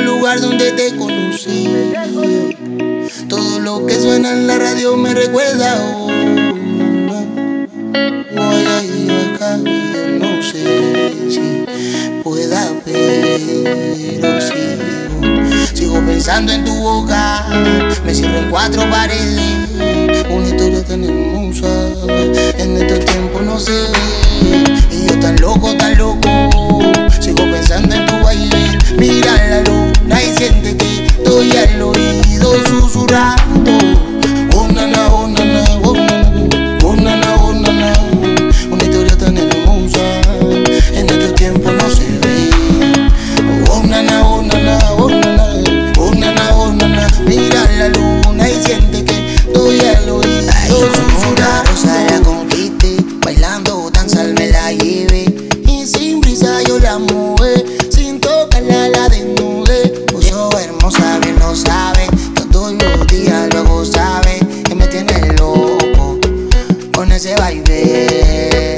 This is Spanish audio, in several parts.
lugar donde te conocí. Todo lo que suena en la radio me recuerda a una. Voy a ir acá, yo no sé si pueda, pero sigo pensando en tu boca. Me cierro en cuatro paredes, una historia tan hermosa. En estos tiempos no se ve, y yo tan loco, sigo pensando en tu baile. Mira la luna y siente que estoy al oído susurrando. Oh nana, oh nana, oh nana, oh nana, oh nana. Una historia tan hermosa, en estos tiempos no se ve. Oh nana, oh nana, oh nana, oh nana, oh nana. Mira la luna y siente que estoy al oído susurrando. Rosa la conquiste, bailando danza me la llevé, y sin brisa yo la mojé, sin tocarla la desnudé. Puso hermosa, bien lo sabe, que todos los días luego sabe que me tiene loco con ese baile.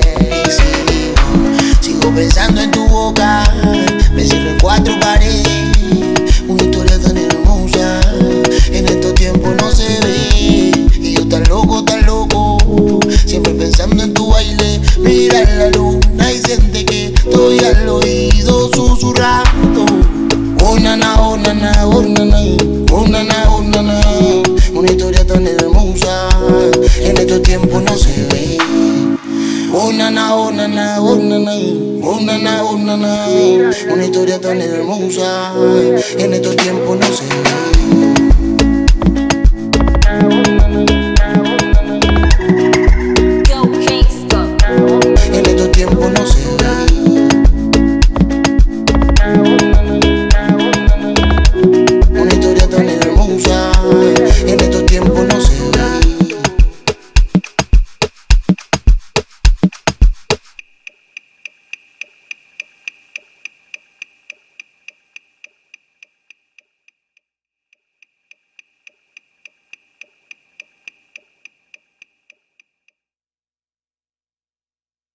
Sigo pensando en tu boca, me cierro en cuatro paredes, una historia tan hermosa, en estos tiempos no se ve, y yo tan loco, siempre pensando en tu baile. Mira la luna y siente que estoy al oído susurrando. Oh nana, oh nana, oh nana, oh nana, oh nana. Una historia tan hermosa, en estos tiempos no se ve. Oh nana, oh nana, oh nana, oh nana, oh nana. Una historia tan hermosa, en estos tiempos no